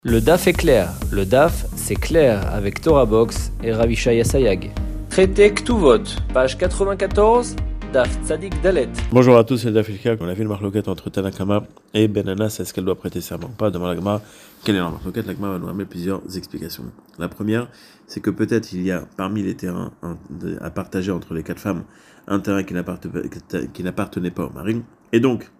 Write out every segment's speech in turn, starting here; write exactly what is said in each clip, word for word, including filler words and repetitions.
Le D A F est clair. Le D A F, c'est clair avec Torah Box et Rav Yishaya Sayag. Traité Ktuvot, page quatre-vingt-quatorze, D A F Tzadik Dalet. Bonjour à tous, c'est Daf Ilka. On a vu une marloquette entre Tanakama et Ben Anas. Est-ce qu'elle doit prêter serment ou pas? Demande la Gemara. Quelle est la marloquette? La Gemara va nous amener plusieurs explications. La première, c'est que peut-être il y a parmi les terrains à partager entre les quatre femmes un terrain qui n'appartenait pas au mari. Et donc,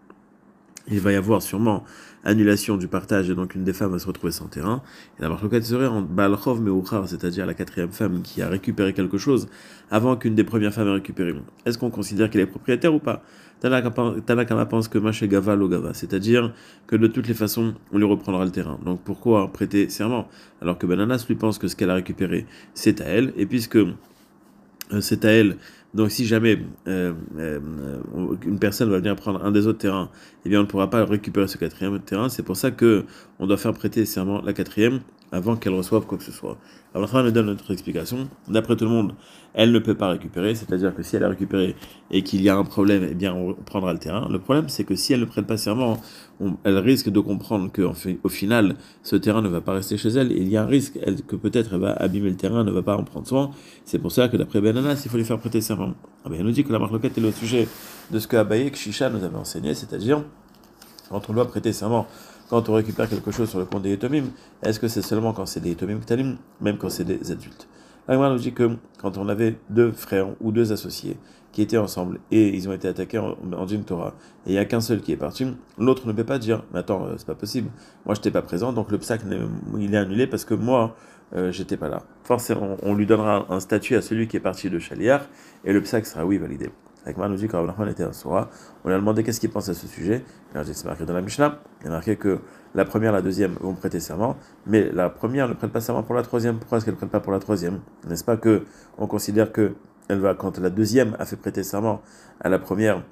il va y avoir sûrement annulation du partage et donc une des femmes va se retrouver sans terrain. Et la marloquette serait en Baal Chov Meuchar, c'est-à-dire la quatrième femme qui a récupéré quelque chose avant qu'une des premières femmes ait récupéré. Est-ce qu'on considère qu'elle est propriétaire ou pas? Tanakama pense que Maché Gava lo Gava, c'est-à-dire que de toutes les façons, on lui reprendra le terrain. Donc pourquoi prêter serment? Alors que Ben Anas lui pense que ce qu'elle a récupéré, c'est à elle, et puisque c'est à elle. Donc si jamais euh, euh, une personne va venir prendre un des autres terrains, eh bien on ne pourra pas récupérer ce quatrième terrain. C'est pour ça que on doit faire prêter serment la quatrième avant qu'elle reçoive quoi que ce soit. Alors la nous donne notre explication. D'après tout le monde, elle ne peut pas récupérer, c'est-à-dire que si elle a récupéré et qu'il y a un problème, eh bien on prendra le terrain. Le problème, c'est que si elle ne prête pas serment, on, elle risque de comprendre qu'au au final, ce terrain ne va pas rester chez elle. Et il y a un risque elle, que peut-être elle va abîmer le terrain, ne va pas en prendre soin. C'est pour ça que d'après Ben Anas, il faut lui faire prêter serment. Ah ben, il nous dit que la marloquette est le sujet de ce que Abaye et Shisha nous avait enseigné, c'est-à-dire quand on doit prêter serment, quand on récupère quelque chose sur le compte des Yetomim, est-ce que c'est seulement quand c'est des Yetomim Ktalim, même quand c'est des adultes? La Gemara nous dit que quand on avait deux frères ou deux associés qui étaient ensemble et ils ont été attaqués en, en Djinn Torah, et il n'y a qu'un seul qui est parti, l'autre ne peut pas dire « Mais attends, c'est pas possible, moi je n'étais pas présent, donc le psaque il est annulé parce que moi euh, j'étais pas là. » Forcément, on lui donnera un statut à celui qui est parti de Shaliach et le psaque sera oui validé. La Gemara nous dit que Rav Nachman était un Sora. On lui a demandé qu'est-ce qu'il pense à ce sujet. Alors, c'est marqué dans la Mishnah. Il y a marqué que la première, la deuxième vont prêter serment, mais la première ne prête pas serment pour la troisième. Pourquoi est-ce qu'elle ne prête pas pour la troisième? N'est-ce pas que on considère que elle va, quand la deuxième a fait prêter serment à la première,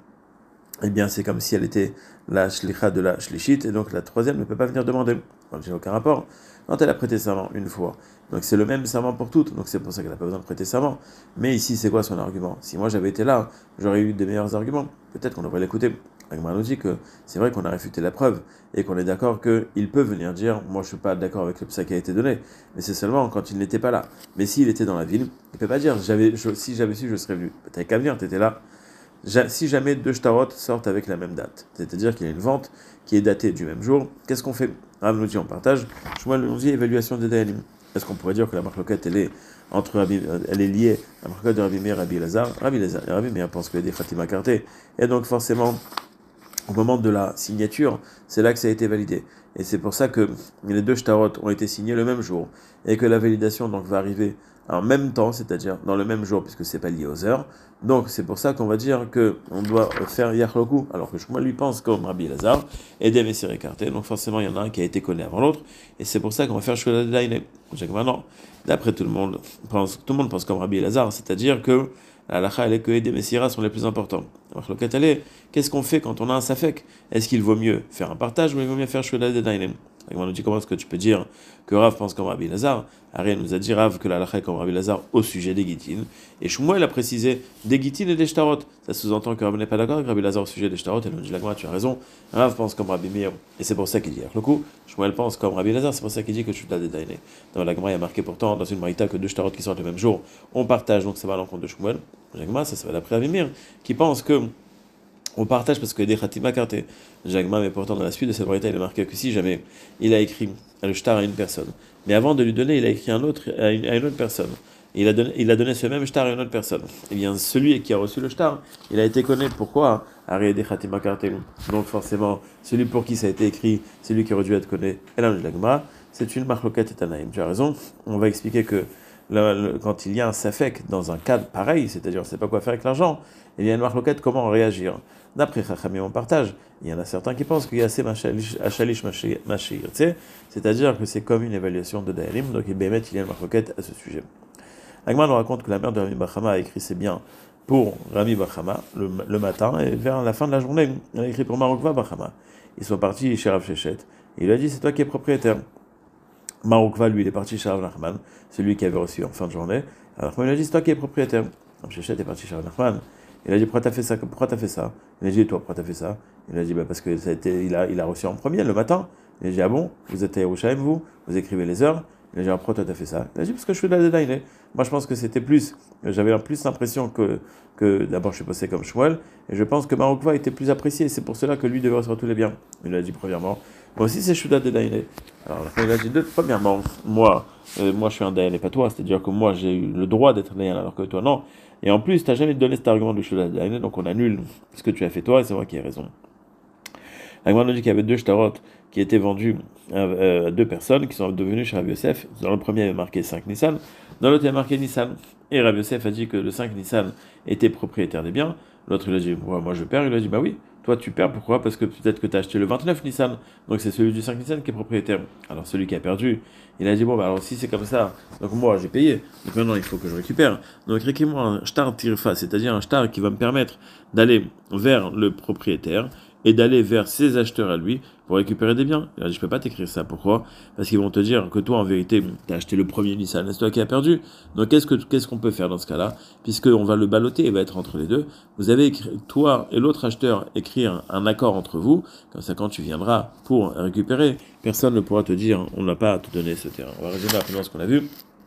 eh bien c'est comme si elle était la shlicha de la shlishit, et donc la troisième ne peut pas venir demander. Donc j'ai aucun rapport. Quand elle a prêté serment une fois, donc c'est le même serment pour toutes, donc c'est pour ça qu'elle n'a pas besoin de prêter serment. Mais ici, c'est quoi son argument? Si moi j'avais été là, j'aurais eu des meilleurs arguments. Peut-être qu'on devrait l'écouter. Agmar nous dit que c'est vrai qu'on a réfuté la preuve et qu'on est d'accord qu'il peut venir dire moi je suis pas d'accord avec le psa qui a été donné, mais c'est seulement quand il n'était pas là. Mais s'il était dans la ville, il peut pas dire j'avais, je, si j'avais su je serais venu. T'avais qu'à venir, t'étais là. Si jamais deux shtarot sortent avec la même date, c'est-à-dire qu'il y a une vente qui est datée du même jour, qu'est-ce qu'on fait? Rav nous dit on partage. Shmuel nous dit évaluation des Dayanim. Est-ce qu'on pourrait dire que la marloquette elle est entre Rabbi, elle est liée à la marloquette de Rabbi Meir et Rabbi Elazar? Rabbi Elazar et Rabbi Meir pensent qu'il y a des Fatima Karté, et donc forcément au moment de la signature, c'est là que ça a été validé. Et c'est pour ça que les deux shtarot ont été signés le même jour et que la validation donc va arriver en même temps, c'est-à-dire dans le même jour, puisque c'est pas lié aux heures. Donc c'est pour ça qu'on va dire que on doit faire yachloku, alors que Shmuel lui pense comme Rabbi Elazar et des messieurs écartés. Donc forcément il y en a un qui a été connu avant l'autre, et c'est pour ça qu'on va faire Shmuel Daine. Non, d'après tout le monde pense, tout le monde pense comme Rabbi Elazar, c'est-à-dire que la halakha elle est que des messiras sont les plus importants. Alors qu'est-ce qu'on fait quand on a un safek? Est-ce qu'il vaut mieux faire un partage ou il vaut mieux faire Shmuel Daine? On nous dit comment est-ce que tu peux dire que Rav pense comme Rabbi Elazar? Ariel nous a dit Rav que la halakha est comme Rabbi Elazar au sujet des Gitin, et Shmuel a précisé des Gitin et des Shtarot. Ça sous-entend que Rav n'est pas d'accord avec Rabbi Elazar au sujet des Shtarot. Elle nous dit la Gemara, tu as raison, Rav pense comme Rabbi Meir, et c'est pour ça qu'il dit le coup. Shmuel pense comme Rabbi Elazar, c'est pour ça qu'il dit que tu l'as détaillé. Dans la Gemara, il y a marqué pourtant dans une marita que deux Shtarot qui sortent le même jour, on partage, donc ça va à l'encontre de Shmuel. La Gemara, ça, ça va d'après Rabbi Meir, qui pense que on partage parce que des Khatima Karté. Jagma, mais pourtant dans la suite de cette marita, il a marqué que si jamais il a écrit le shtar à une personne, mais avant de lui donner, il a écrit un autre à une, à une autre personne, il a donné, il a donné ce même shtar à une autre personne, et bien celui qui a reçu le shtar, il a été connu pourquoi Arrêt des Khatima Karté. Donc forcément, celui pour qui ça a été écrit, celui qui aurait dû être connu, et là, Jagma, c'est une marloquette et Tanaïm. Tu as raison, on va expliquer que Le, le, quand il y a un safek dans un cadre pareil, c'est-à-dire on ne sait pas quoi faire avec l'argent, il y a une marloquette, comment réagir? D'après Chachamim, on partage. Il y en a certains qui pensent qu'il y a assez achalish machir, c'est-à-dire que c'est comme une évaluation de Dayalim, donc il y a une marloquette à ce sujet. Agma nous raconte que la mère de Rami Bachama a écrit ses biens pour Rami Bachama le, le matin, et vers la fin de la journée, elle a écrit pour Marokva Bachama. Ils sont partis chez Rav Shechet, et il lui a dit c'est toi qui es propriétaire. Marokva, lui, il est parti chez Rav Nachman, celui qui avait reçu en fin de journée. Alors, il a dit, c'est toi qui es propriétaire. Rav Shechet est parti chez Rav Nachman. Il a dit, pourquoi t'as fait ça? Pourquoi t'as fait ça? Il a dit, toi, pourquoi t'as fait ça? Il a dit, bah, parce que ça a été, il a, il a reçu en premier le matin. Il a dit, ah bon, vous êtes à Yerushalayim, vous, vous écrivez les heures. Il a dit, ah, pourquoi toi t'as fait ça? Il a dit, parce que je suis de la Dedaïne. Moi, je pense que c'était plus, j'avais plus l'impression que, que d'abord, je suis passé comme Shmuel, et je pense que Marokva était plus apprécié, et c'est pour cela que lui devait recevoir tous les biens. Il a dit, premièrement, moi aussi, c'est Shuda de Daïne. Alors, il a dit, deux, premièrement, moi, euh, moi, je suis un Daïne et pas toi, c'est-à-dire que moi, j'ai eu le droit d'être Daïne, alors que toi, non. Et en plus, tu n'as jamais donné cet argument de Shuda de Daïne, donc on annule ce que tu as fait toi, et c'est moi qui ai raison. La Gemara nous dit qu'il y avait deux shtarot qui étaient vendus à euh, deux personnes qui sont devenues chez Rabbi Yosef. Dans le premier, il y avait marqué cinq Nissan, dans l'autre, il y avait marqué Nissan. Et Rabbi Yosef a dit que le cinq Nissan était propriétaire des biens. L'autre, il a dit, ouais, moi je perds. Il a dit, bah oui, toi tu perds, pourquoi? Parce que peut-être que tu as acheté le vingt-neuf Nissan, donc c'est celui du cinq Nissan qui est propriétaire. Alors celui qui a perdu, il a dit, bon, bah alors si c'est comme ça, donc moi j'ai payé, donc maintenant il faut que je récupère. Donc récupère-moi un shtar tirfa, c'est-à-dire un shtar qui va me permettre d'aller vers le propriétaire et d'aller vers ses acheteurs à lui pour récupérer des biens. Alors, je peux pas t'écrire ça. Pourquoi? Parce qu'ils vont te dire que toi, en vérité, tu as acheté le premier Nissan, c'est toi qui as perdu. Donc, qu'est-ce que qu'est-ce qu'on peut faire dans ce cas-là? Puisqu'on va le balloter, il va être entre les deux. Vous avez, écrit, toi et l'autre acheteur, écrire un accord entre vous. Comme ça, quand tu viendras pour récupérer, personne ne pourra te dire, on n'a pas à te donner ce terrain. On va résumer rapidement ce qu'on a vu.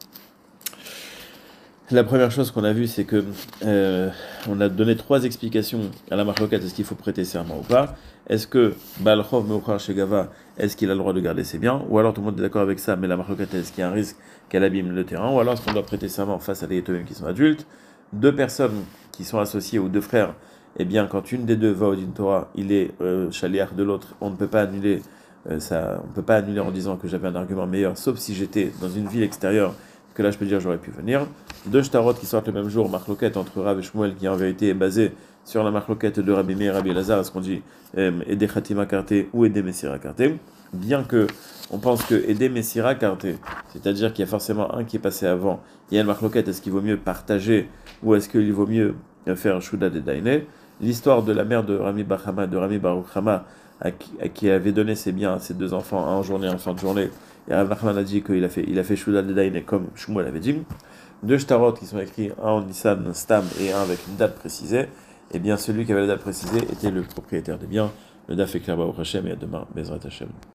La première chose qu'on a vue, c'est que euh, on a donné trois explications à la marloquette. Est-ce qu'il faut prêter serment ou pas? Est-ce que Balchov Meuchar Shegava, est-ce qu'il a le droit de garder ses biens? Ou alors tout le monde est d'accord avec ça, mais la marloquette, est-ce qu'il y a un risque qu'elle abîme le terrain? Ou alors est-ce qu'on doit prêter serment face à des Yetomim qui sont adultes? Deux personnes qui sont associées ou deux frères, eh bien, quand une des deux va au Din Torah, il est euh, chaliach de l'autre, on ne peut pas annuler euh, ça, on ne peut pas annuler en disant que j'avais un argument meilleur, sauf si j'étais dans une ville extérieure, que là je peux dire j'aurais pu venir. Deux shtarot qui sortent le même jour, marloquette entre Rav et Shmuel, qui en vérité est basée sur la marloquette de Rabbi Meir et Rabbi Elazar, est-ce qu'on dit Ede Khatima Karté ou Ede Messira Karté, bien que on pense que Ede Messira Karté, c'est-à-dire qu'il y a forcément un qui est passé avant, il y a une marloquette, est-ce qu'il vaut mieux partager ou est-ce qu'il vaut mieux faire Shuda de Daine? L'histoire de la mère de Rami Bachama, de Rami Baruch Hama, à qui, à qui avait donné ses biens à ses deux enfants, un en journée, un en fin de journée, et Rami Bachama a dit qu'il a fait, il a fait Shuda de Daine comme Shmuel avait dit. Deux shtarot qui sont écrits, un en Nissan, Stam, et un avec une date précisée, et bien celui qui avait la date précisée était le propriétaire des biens. Le daf est clair, Baruch Hashem, et à demain, Bezrat Hashem.